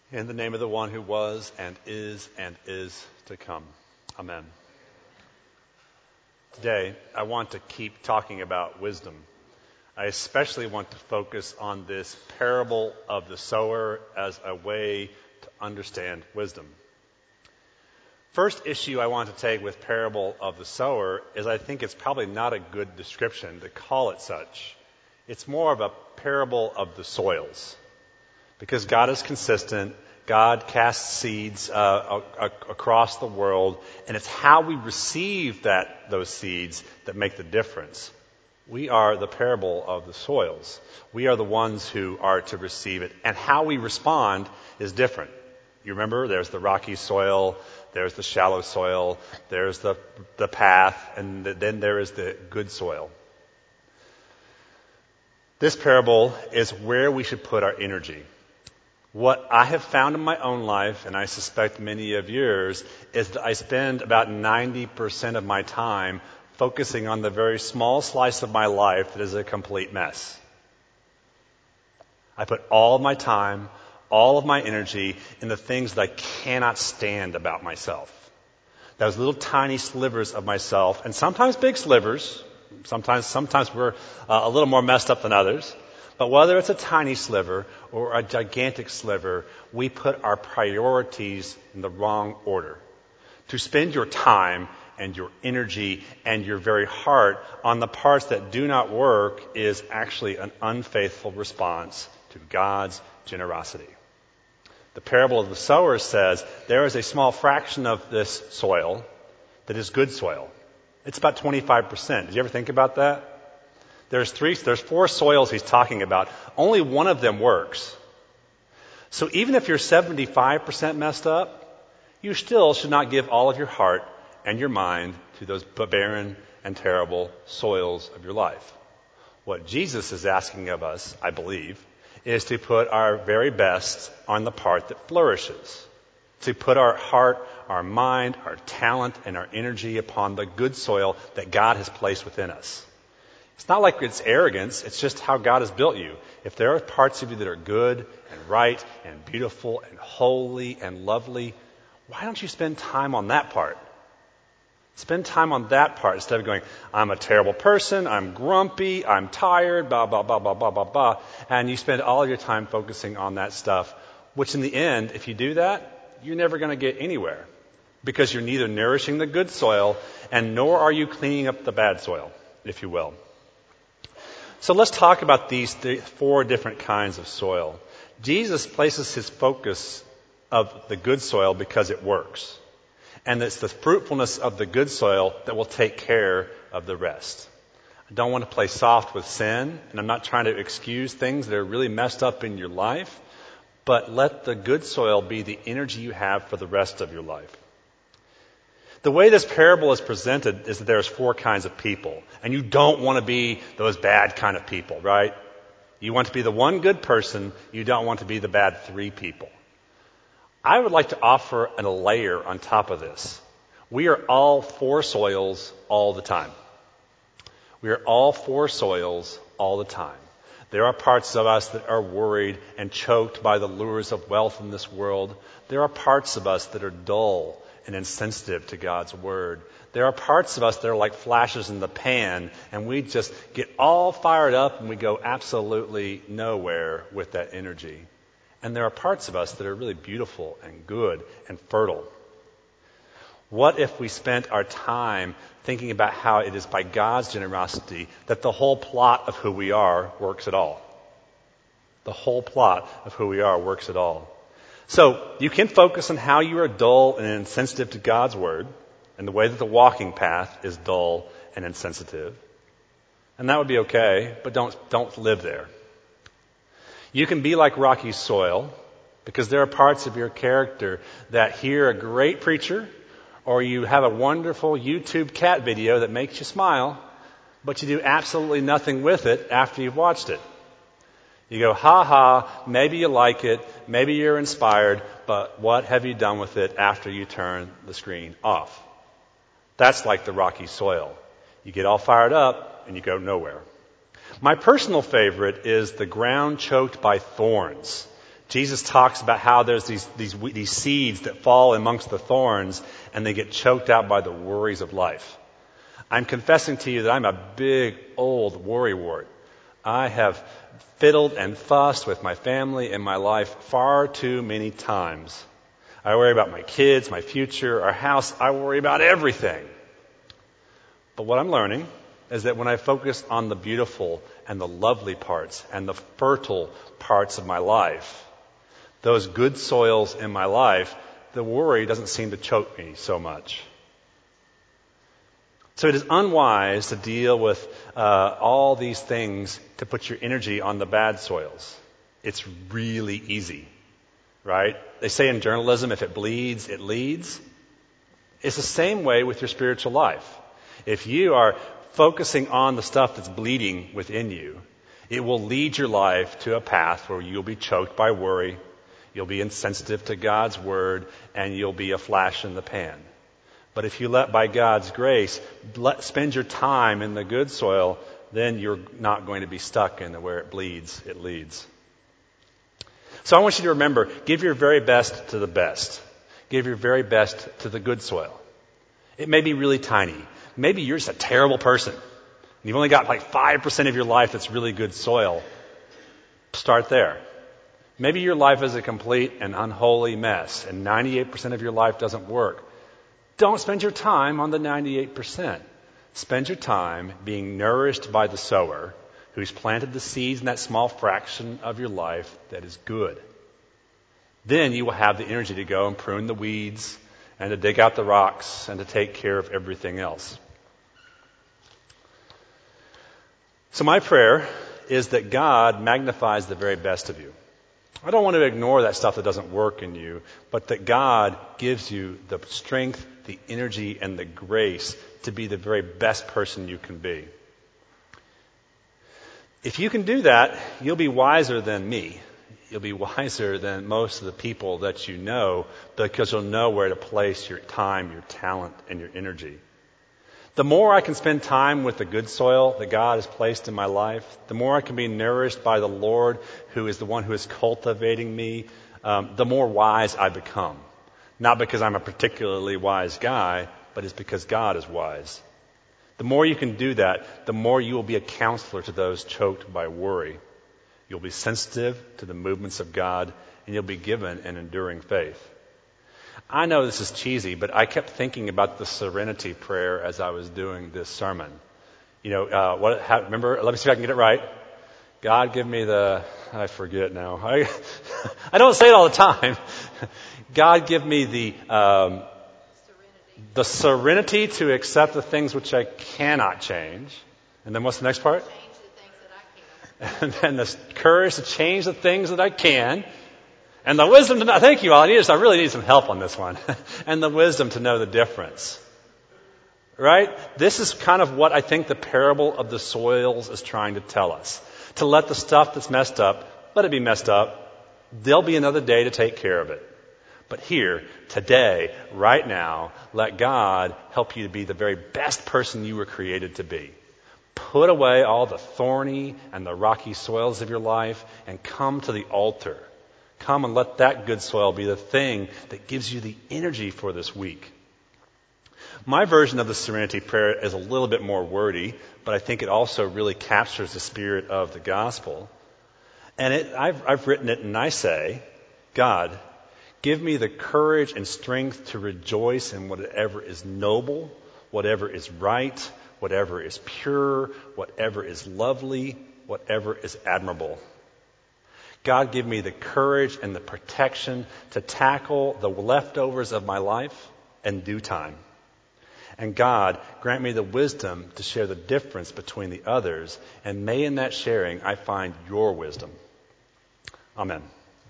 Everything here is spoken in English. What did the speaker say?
In the name of the one who was and is to come. Amen. Today, I want to keep talking about wisdom. I especially want to focus on this parable of the sower as a way to understand wisdom. First issue I want to take with parable of the sower is I think it's probably not a good description to call it such. It's more of a parable of the soils. Because God is consistent, God casts seeds across the world, and it's how we receive those seeds that make the difference. We are the parable of the soils. We are the ones who are to receive it, and how we respond is different. You remember, there's the rocky soil, there's the shallow soil, there's the path, and then there is the good soil. This parable is where we should put our energy. What I have found in my own life, and I suspect many of yours, is that I spend about 90% of my time focusing on the very small slice of my life that is a complete mess. I put all of my time, all of my energy in the things that I cannot stand about myself. Those little tiny slivers of myself, and sometimes big slivers. Sometimes we're a little more messed up than others. But whether it's a tiny sliver or a gigantic sliver, we put our priorities in the wrong order. To spend your time and your energy and your very heart on the parts that do not work is actually an unfaithful response to God's generosity. The parable of the sower says there is a small fraction of this soil that is good soil. It's about 25%. Did you ever think about that? There's four soils he's talking about. Only one of them works. So even if you're 75% messed up, you still should not give all of your heart and your mind to those barren and terrible soils of your life. What Jesus is asking of us, I believe, is to put our very best on the part that flourishes. To put our heart, our mind, our talent, and our energy upon the good soil that God has placed within us. It's not like it's arrogance, it's just how God has built you. If there are parts of you that are good and right and beautiful and holy and lovely, why don't you spend time on that part? Spend time on that part instead of going, I'm a terrible person, I'm grumpy, I'm tired, blah, blah, blah, blah, blah, blah, blah. And you spend all of your time focusing on that stuff, which in the end, if you do that, you're never going to get anywhere. Because you're neither nourishing the good soil and nor are you cleaning up the bad soil, if you will. So let's talk about these four different kinds of soil. Jesus places his focus of the good soil because it works. And it's the fruitfulness of the good soil that will take care of the rest. I don't want to play soft with sin, and I'm not trying to excuse things that are really messed up in your life, but let the good soil be the energy you have for the rest of your life. The way this parable is presented is that there's four kinds of people. And you don't want to be those bad kind of people, right? You want to be the one good person. You don't want to be the bad three people. I would like to offer a layer on top of this. We are all four soils all the time. We are all four soils all the time. There are parts of us that are worried and choked by the lures of wealth in this world. There are parts of us that are dull and insensitive to God's word. There are parts of us that are like flashes in the pan, and we just get all fired up and we go absolutely nowhere with that energy. And there are parts of us that are really beautiful and good and fertile. What if we spent our time thinking about how it is by God's generosity that the whole plot of who we are works at all? The whole plot of who we are works at all. So you can focus on how you are dull and insensitive to God's word and the way that the walking path is dull and insensitive. And that would be okay, but don't live there. You can be like rocky soil because there are parts of your character that hear a great preacher or you have a wonderful YouTube cat video that makes you smile, but you do absolutely nothing with it after you've watched it. You go, ha ha, maybe you like it, maybe you're inspired, but what have you done with it after you turn the screen off? That's like the rocky soil. You get all fired up and you go nowhere. My personal favorite is the ground choked by thorns. Jesus talks about how there's these seeds that fall amongst the thorns and they get choked out by the worries of life. I'm confessing to you that I'm a big, old worrywart. I have fiddled and fussed with my family and my life far too many times. I worry about my kids, my future, our house. I worry about everything. But what I'm learning is that when I focus on the beautiful and the lovely parts and the fertile parts of my life, those good soils in my life, the worry doesn't seem to choke me so much. So it is unwise to deal with all these things to put your energy on the bad soils. It's really easy, right? They say in journalism, if it bleeds, it leads. It's the same way with your spiritual life. If you are focusing on the stuff that's bleeding within you, it will lead your life to a path where you'll be choked by worry, you'll be insensitive to God's word, and you'll be a flash in the pan. But if you let, by God's grace, spend your time in the good soil, then you're not going to be stuck in the where it bleeds, it leads. So I want you to remember, give your very best to the best. Give your very best to the good soil. It may be really tiny. Maybe you're just a terrible person. You've only got like 5% of your life that's really good soil. Start there. Maybe your life is a complete and unholy mess, and 98% of your life doesn't work. Don't spend your time on the 98%. Spend your time being nourished by the sower who's planted the seeds in that small fraction of your life that is good. Then you will have the energy to go and prune the weeds and to dig out the rocks and to take care of everything else. So my prayer is that God magnifies the very best of you. I don't want to ignore that stuff that doesn't work in you, but that God gives you the strength, the energy, and the grace to be the very best person you can be. If you can do that, you'll be wiser than me. You'll be wiser than most of the people that you know because you'll know where to place your time, your talent, and your energy. The more I can spend time with the good soil that God has placed in my life, the more I can be nourished by the Lord, who is the one who is cultivating me, the more wise I become. Not because I'm a particularly wise guy, but it's because God is wise. The more you can do that, the more you will be a counselor to those choked by worry. You'll be sensitive to the movements of God, and you'll be given an enduring faith. I know this is cheesy, but I kept thinking about the serenity prayer as I was doing this sermon. You know, remember, let me see if I can get it right. God, give me I forget now. I don't say it all the time. God, give me the serenity to accept the things which I cannot change. And then what's the next part? Change the things that I can. And then the courage to change the things that I can. And the wisdom to know, thank you all, I really need some help on this one. And the wisdom to know the difference. Right? This is kind of what I think the parable of the soils is trying to tell us. To let the stuff that's messed up, let it be messed up. There'll be another day to take care of it. But here, today, right now, let God help you to be the very best person you were created to be. Put away all the thorny and the rocky soils of your life and come to the altar. Come and let that good soil be the thing that gives you the energy for this week. My version of the serenity prayer is a little bit more wordy, but I think it also really captures the spirit of the gospel. And I've written it and I say, God, give me the courage and strength to rejoice in whatever is noble, whatever is right, whatever is pure, whatever is lovely, whatever is admirable. God, give me the courage and the protection to tackle the leftovers of my life in due time. And God, grant me the wisdom to share the difference between the others, and may in that sharing I find your wisdom. Amen.